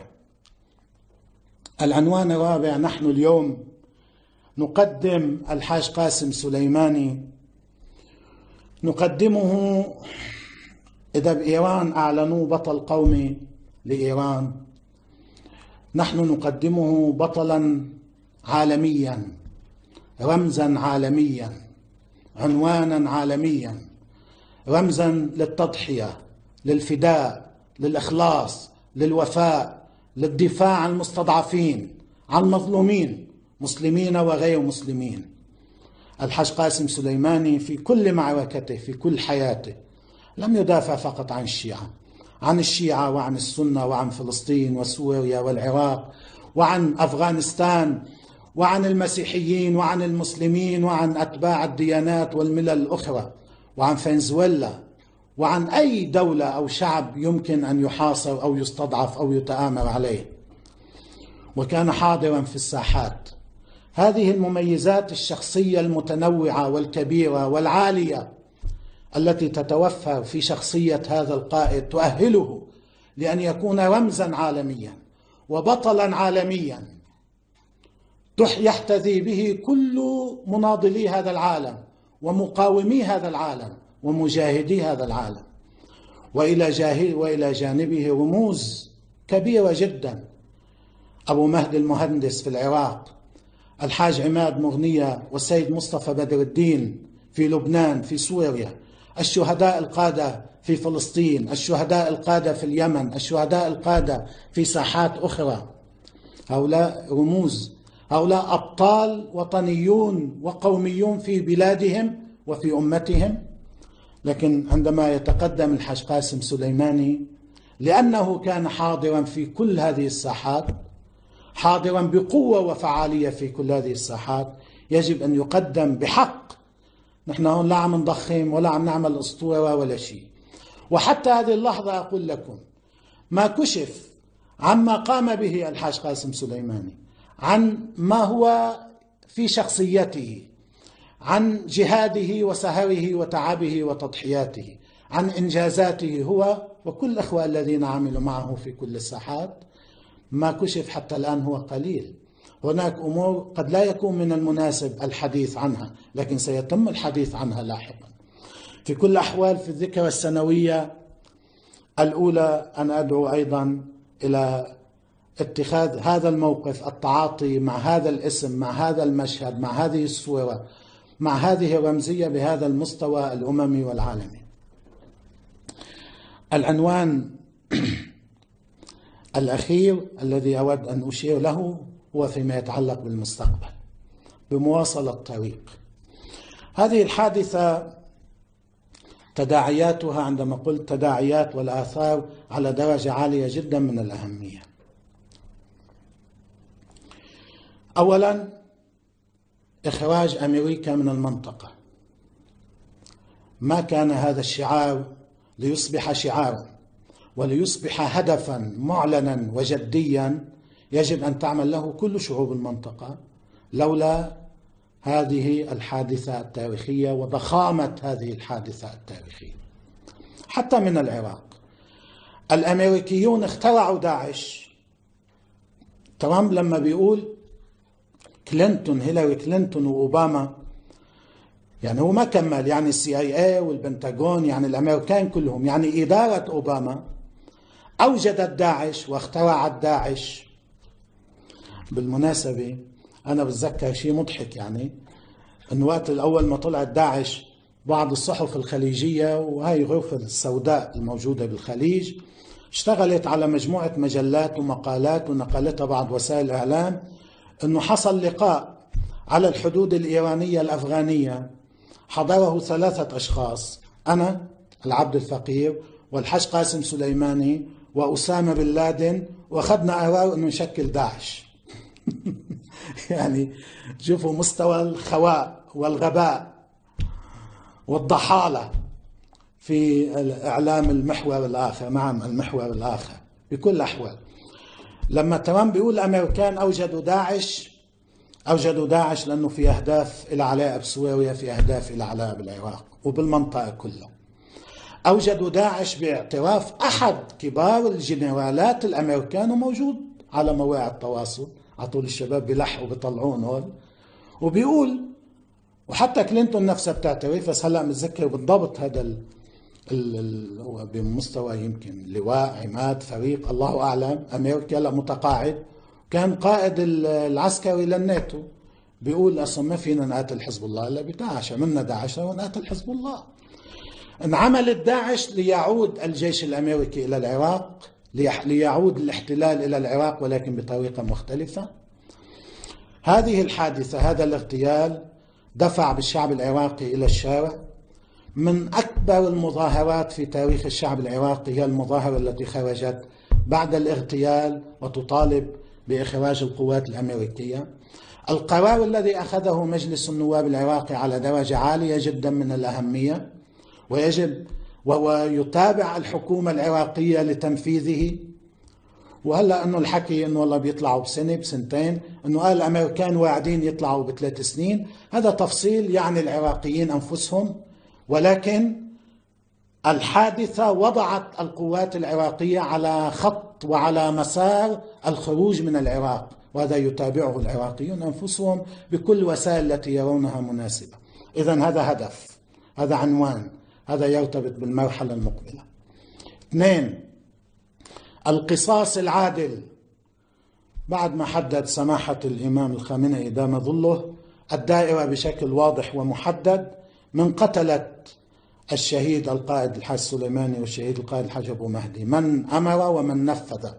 العنوان الرابع نحن اليوم نقدم الحاج قاسم سليماني، نقدمه إذا بإيران أعلنوا بطل قومي لإيران، نحن نقدمه بطلا عالميا، رمزا عالميا، عنوانا عالميا، رمزا للتضحية، للفداء، للإخلاص، للوفاء، للدفاع عن المستضعفين، عن المظلومين، مسلمين وغير مسلمين. الحاج قاسم سليماني في كل معركته، في كل حياته، لم يدافع فقط عن الشيعة، عن الشيعة وعن السنة وعن فلسطين وسوريا والعراق وعن أفغانستان وعن المسيحيين وعن المسلمين وعن أتباع الديانات والملل الأخرى وعن فنزويلا وعن أي دولة أو شعب يمكن أن يحاصر أو يستضعف أو يتآمر عليه، وكان حاضرا في الساحات. هذه المميزات الشخصية المتنوعة والكبيرة والعالية التي تتوفر في شخصية هذا القائد تؤهله لأن يكون رمزا عالميا وبطلا عالميا يحتذي به كل مناضلي هذا العالم ومقاومي هذا العالم ومجاهدي هذا العالم. وإلى, وإلى جانبه رموز كبيرة جدا: أبو مهدي المهندس في العراق، الحاج عماد مغنية والسيد مصطفى بدر الدين في لبنان، في سوريا، الشهداء القادة في فلسطين، الشهداء القادة في اليمن، الشهداء القادة في ساحات أخرى. هؤلاء رموز، هؤلاء أبطال وطنيون وقوميون في بلادهم وفي أمتهم. لكن عندما يتقدم الحاج قاسم سليماني، لأنه كان حاضرا في كل هذه الساحات، حاضرا بقوة وفعالية في كل هذه الساحات، يجب أن يقدم بحق. نحن هون لا عم نضخم ولا عم نعمل أسطورة ولا شيء. وحتى هذه اللحظة أقول لكم ما كشف عما قام به الحاج قاسم سليماني، عن ما هو في شخصيته، عن جهاده وسهره وتعبه وتضحياته، عن إنجازاته هو وكل الأخوة الذين عملوا معه في كل الساحات. ما كشف حتى الآن هو قليل. هناك أمور قد لا يكون من المناسب الحديث عنها، لكن سيتم الحديث عنها لاحقا. في كل الأحوال، في الذكرى السنوية الأولى أنا أدعو أيضا إلى اتخاذ هذا الموقف، التعاطي مع هذا الاسم، مع هذا المشهد، مع هذه الصورة، مع هذه الرمزية بهذا المستوى الأممي والعالمي. العنوان الأخير الذي أود أن أشير له هو فيما يتعلق بالمستقبل، بمواصلة الطريق. هذه الحادثة تداعياتها، عندما قلت تداعيات والآثار، على درجة عالية جدا من الأهمية. أولا، إخراج أمريكا من المنطقة. ما كان هذا الشعار ليصبح شعارا وليصبح هدفا معلنا وجديا يجب أن تعمل له كل شعوب المنطقة لولا هذه الحادثة التاريخية وضخامة هذه الحادثة التاريخية. حتى من العراق الأمريكيون اخترعوا داعش. ترامب لما بيقول كلينتون، هيلاري كلينتون وأوباما، يعني هو ما كمل، يعني السي اي اي والبنتاغون، يعني الأمريكان كلهم، يعني إدارة أوباما أوجدت داعش واخترعت داعش. بالمناسبة أنا بتذكر شيء مضحك، يعني أن وقت الأول ما طلعت داعش بعض الصحف الخليجية، وهي غرفة السوداء الموجودة بالخليج، اشتغلت على مجموعة مجلات ومقالات ونقلتها بعض وسائل الإعلام، أنه حصل لقاء على الحدود الإيرانية الأفغانية حضره ثلاثة أشخاص، أنا العبد الفقير والحاج قاسم سليماني وأسامة بن لادن، وأخذنا قرار أنه نشكل داعش. يعني شوفوا مستوى الخواء والغباء والضحالة في الإعلام المحور الآخر. نعم، المحور الآخر بكل الأحوال. لما ترامب بيقول الأمريكان أوجدوا داعش، أوجدوا داعش لأنه في أهداف إلى علاقة بسوريا، في أهداف إلى علاقة بالعراق وبالمنطقة كلها. أوجدوا داعش باعتراف أحد كبار الجنرالات الأمريكان، وموجود على مواقع التواصل، على طول الشباب بيلحقوا بيطلعون هول، وبيقول، وحتى كلينتون نفسها بتعترف، بس هلا متذكر بالضبط هذا ال ال هو بمستوى يمكن لواء، عماد، فريق، الله أعلم. أمريكا لا متقاعد، كان قائد العسكري للناتو، بيقول أصلا ما فينا نقاتل حزب الله إلا بداعش، عملنا داعش ونقاتل حزب الله. انعملت داعش ليعود الجيش الأمريكي إلى العراق ليعود الاحتلال إلى العراق ولكن بطريقة مختلفة. هذه الحادثة، هذا الاغتيال دفع بالشعب العراقي إلى الشارع. من أكبر المظاهرات في تاريخ الشعب العراقي هي المظاهرة التي خرجت بعد الاغتيال وتطالب بإخراج القوات الأمريكية. القرار الذي أخذه مجلس النواب العراقي على درجة عالية جدا من الأهمية، ويجب وهو يتابع الحكومة العراقية لتنفيذه. وهلا انه الحكي انه والله بيطلعوا بسنه بسنتين، انه قال الامريكان واعدين يطلعوا بثلاث سنين، هذا تفصيل يعني العراقيين انفسهم، ولكن الحادثة وضعت القوات العراقية على خط وعلى مسار الخروج من العراق، وهذا يتابعه العراقيون أنفسهم بكل وسائل التي يرونها مناسبة. إذن هذا هدف، هذا عنوان، هذا يرتبط بالمرحلة المقبلة. اثنين، القصاص العادل. بعد ما حدد سماحة الإمام الخامنئي دام ظله الدائرة بشكل واضح ومحدد من قتلة الشهيد القائد الحاج سليماني والشهيد القائد الحاج أبو مهدي، من أمر ومن نفذ.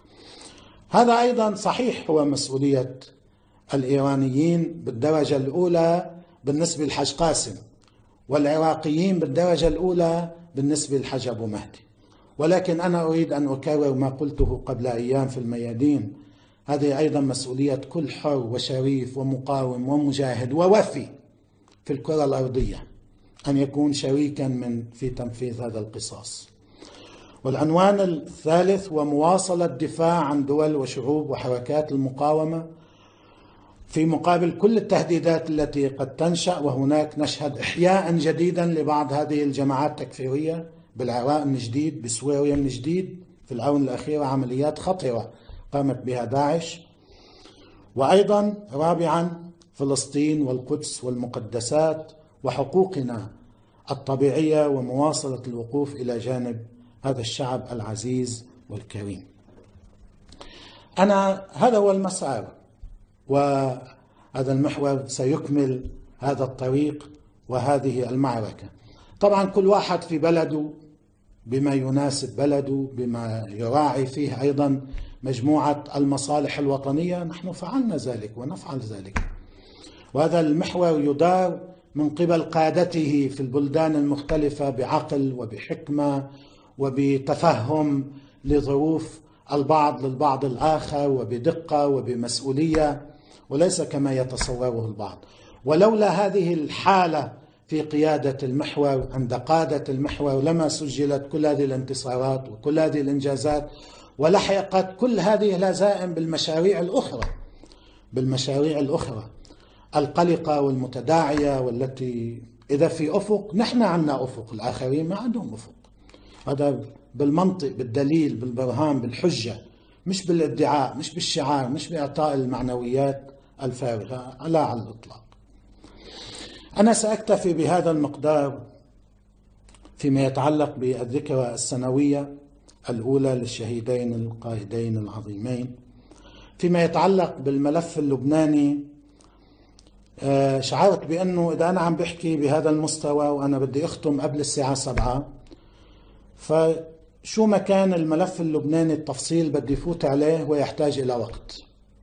هذا أيضا صحيح هو مسؤولية الإيرانيين بالدرجة الأولى بالنسبة للحاج قاسم، والعراقيين بالدرجة الأولى بالنسبة للحاج أبو مهدي. ولكن أنا أريد أن أكرر ما قلته قبل أيام في الميادين، هذه أيضا مسؤولية كل حر وشريف ومقاوم ومجاهد ووفي في الكرة الأرضية أن يكون شريكا من في تنفيذ هذا القصاص. والعنوان الثالث هو مواصلة الدفاع عن دول وشعوب وحركات المقاومة في مقابل كل التهديدات التي قد تنشأ، وهناك نشهد إحياء جديدا لبعض هذه الجماعات التكفيرية بالعراق من جديد، بسوريا من جديد، في الآونة الأخيرة عمليات خطرة قامت بها داعش. وأيضا رابعا فلسطين والقدس والمقدسات وحقوقنا الطبيعية ومواصلة الوقوف إلى جانب هذا الشعب العزيز والكريم. أنا هذا هو المسار، وهذا المحور سيكمل هذا الطريق وهذه المعركة. طبعا كل واحد في بلده بما يناسب بلده، بما يراعي فيه أيضا مجموعة المصالح الوطنية. نحن فعلنا ذلك ونفعل ذلك، وهذا المحور يدار من قبل قادته في البلدان المختلفة بعقل وبحكمة وبتفهم لظروف البعض للبعض الآخر، وبدقة وبمسؤولية، وليس كما يتصوره البعض. ولولا هذه الحالة في قيادة المحور عند قادة المحور لما سجلت كل هذه الانتصارات وكل هذه الإنجازات، ولحقت كل هذه الهزائم بالمشاريع الأخرى بالمشاريع الأخرى القلقة والمتداعية، والتي إذا في أفق نحن عنا أفق، الآخرين ما عندهم أفق. هذا بالمنطق، بالدليل، بالبرهان، بالحجة، مش بالادعاء، مش بالشعار، مش بإعطاء المعنويات الفارغة، لا على الإطلاق. أنا سأكتفي بهذا المقدار فيما يتعلق بالذكرى السنوية الأولى للشهيدين القائدين العظيمين. فيما يتعلق بالملف اللبناني، شعرت بأنه إذا أنا عم بحكي بهذا المستوى وأنا بدي أختم قبل الساعة سبعة، فشو ما كان الملف اللبناني التفصيل بدي فوت عليه ويحتاج إلى وقت.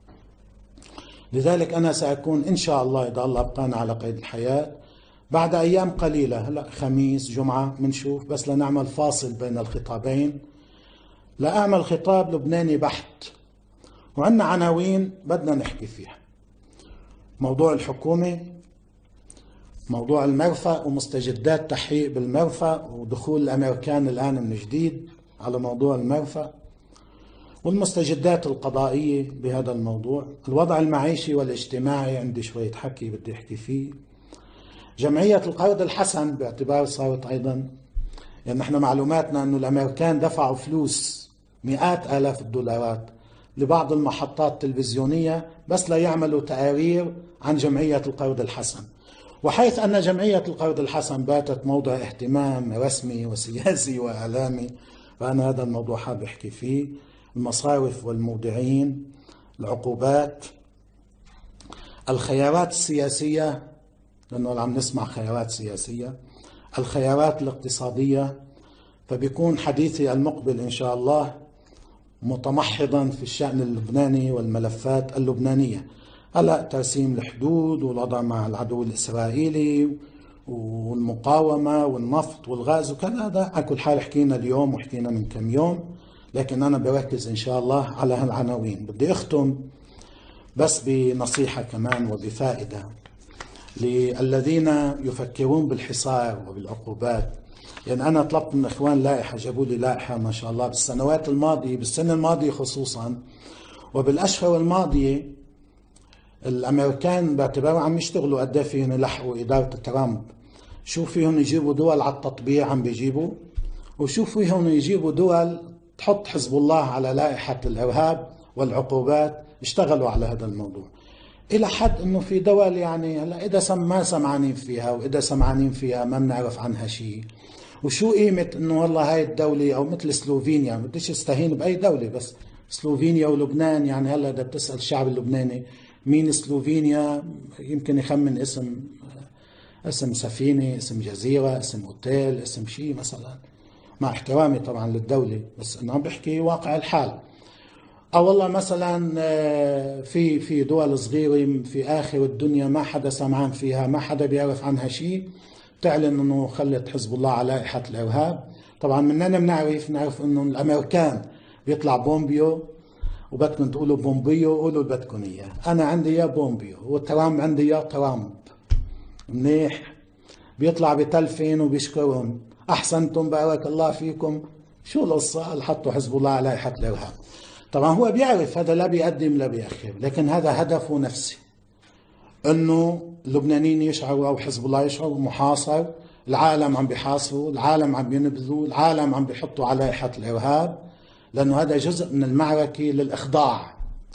لذلك أنا سأكون إن شاء الله إذا الله أبقانا على قيد الحياة بعد أيام قليلة، هلأ خميس جمعة منشوف، بس لنعمل فاصل بين الخطابين، لأعمل خطاب لبناني بحت، وعندنا عناوين بدنا نحكي فيها: موضوع الحكومة، موضوع المرفأ ومستجدات تحقيق بالمرفأ، ودخول الأمريكان الآن من جديد على موضوع المرفأ، والمستجدات القضائية بهذا الموضوع، الوضع المعيشي والاجتماعي عندي شوية حكي بدي أحكي فيه، جمعية القرض الحسن باعتبار صارت أيضا، يعني نحن معلوماتنا أنه الأمريكان دفعوا فلوس مئات آلاف الدولارات لبعض المحطات التلفزيونية بس لا يعملوا تقارير عن جمعية القرض الحسن. وحيث أن جمعية القرض الحسن باتت موضع اهتمام رسمي وسياسي وإعلامي، فأنا هذا الموضوع حاب أحكي فيه: المصارف والمودعين، العقوبات، الخيارات السياسية، لأنه عم نسمع خيارات سياسية، الخيارات الاقتصادية. فبيكون حديثي المقبل إن شاء الله متمحضا في الشأن اللبناني والملفات اللبنانية. هلا ترسيم الحدود والوضع مع العدو الإسرائيلي والمقاومة والنفط والغاز وكذا، هذا على كل حال حكينا اليوم وحكينا من كم يوم، لكن أنا بركز إن شاء الله على هالعناوين. بدي أختم بس بنصيحة كمان وبفائدة للذين يفكرون بالحصار وبالعقوبات. يعني أنا طلبت من إخوان لائحة، جابوا لي لائحة ما شاء الله بالسنوات الماضية، بالسنة الماضية خصوصا وبالأشهر الماضية الأمريكان باعتبارهم عم يشتغلوا قد ايه فيهم يلحقوا إدارة ترامب، شو فيهم يجيبوا دول على التطبيع عم بيجيبوا، وشو فيهم يجيبوا دول تحط حزب الله على لائحة الإرهاب والعقوبات. اشتغلوا على هذا الموضوع إلى حد أنه في دول يعني هلا إذا سم ما سمعانين فيها وإذا سمعانين فيها ما بنعرف عنها شيء. وشو قيمة أنه والله هاي الدولة أو مثل سلوفينيا، ما بديش استهين بأي دولة، بس سلوفينيا ولبنان يعني هلا إذا بتسأل الشعب اللبناني مين سلوفينيا يمكن يخمن اسم اسم سفينة، اسم جزيرة، اسم اوتيل، اسم شيء مثلا، مع احترامي طبعا للدولة، بس أنا عم بحكي واقع الحال. أو والله مثلا في في دول صغيرة في آخر الدنيا ما حدا سمعان فيها، ما حدا بيعرف عنها شيء، تعلن أنه خلت حزب الله على لائحة الإرهاب. طبعا مننا بنعرف نعرف أنه الأمريكان بيطلع بومبيو، وبدكم تقولوا بومبيو قولوا اللي بدكم إياه، أنا عندي إياه بومبيو وترامب عندي إياه ترامب منيح، بيطلع بتلفين وبيشكرهم أحسنتم بارك الله فيكم. شو القصة اللي حطوا حزب الله على لائحة الإرهاب؟ طبعا هو بيعرف هذا لا بيقدم لا بيأخر، لكن هذا هدفه نفسي، انه اللبنانيين يشعروا او حزب الله يشعروا محاصر، العالم عم بيحاصروا، العالم عم بينبذوا، العالم عم بيحطوا على لائحة الإرهاب، لأنه هذا جزء من المعركة للإخضاع.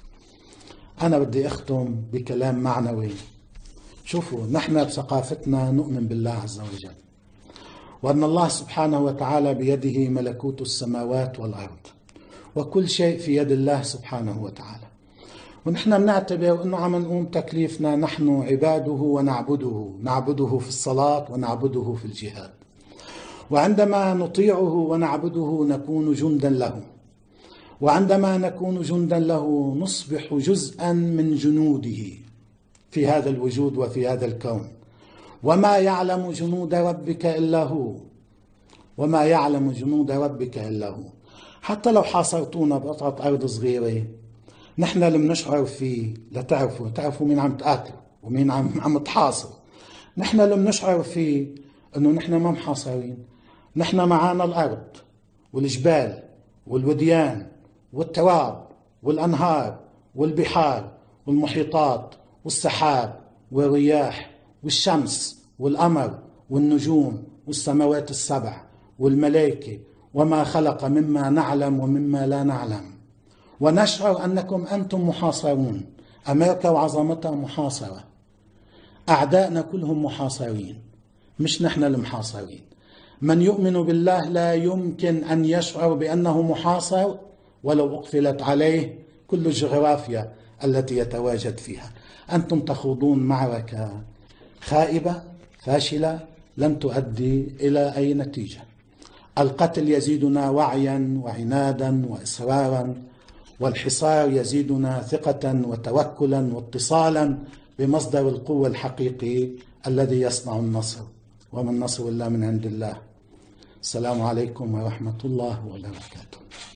أنا بدي أختم بكلام معنوي. شوفوا، نحن بثقافتنا نؤمن بالله عز وجل، وأن الله سبحانه وتعالى بيده ملكوت السماوات والأرض، وكل شيء في يد الله سبحانه وتعالى. ونحن بنعتبر أنه عم نقوم تكليفنا، نحن عباده ونعبده، نعبده في الصلاة ونعبده في الجهاد، وعندما نطيعه ونعبده نكون جندا له، وعندما نكون جندا له نصبح جزءا من جنوده في هذا الوجود وفي هذا الكون. وما يعلم جنود ربك إلا هو، وما يعلم جنود ربك إلا هو. حتى لو حاصرتونا بقطعة أرض صغيرة، نحن اللي بنشعر فيه لتعرفوا تعرفوا مين عم تقاتل ومين عم عم تحاصر. نحن اللي بنشعر فيه انه نحن ما محاصرين، نحن معانا الارض والجبال والوديان والتراب والانهار والبحار والمحيطات والسحاب والرياح والشمس والقمر والنجوم والسماوات السبع والملائكة وما خلق مما نعلم ومما لا نعلم. ونشعر أنكم أنتم محاصرون، أمريكا وعظمتها محاصرة، أعدائنا كلهم محاصرين، مش نحن المحاصرين. من يؤمن بالله لا يمكن أن يشعر بأنه محاصر ولو أقفلت عليه كل الجغرافيا التي يتواجد فيها. أنتم تخوضون معركة خائبة فاشلة لن تؤدي إلى أي نتيجة. القتل يزيدنا وعيا وعنادا وإصرارا، والحصار يزيدنا ثقة وتوكلا واتصالا بمصدر القوة الحقيقي الذي يصنع النصر، وما النصر إلا من عند الله. السلام عليكم ورحمة الله وبركاته.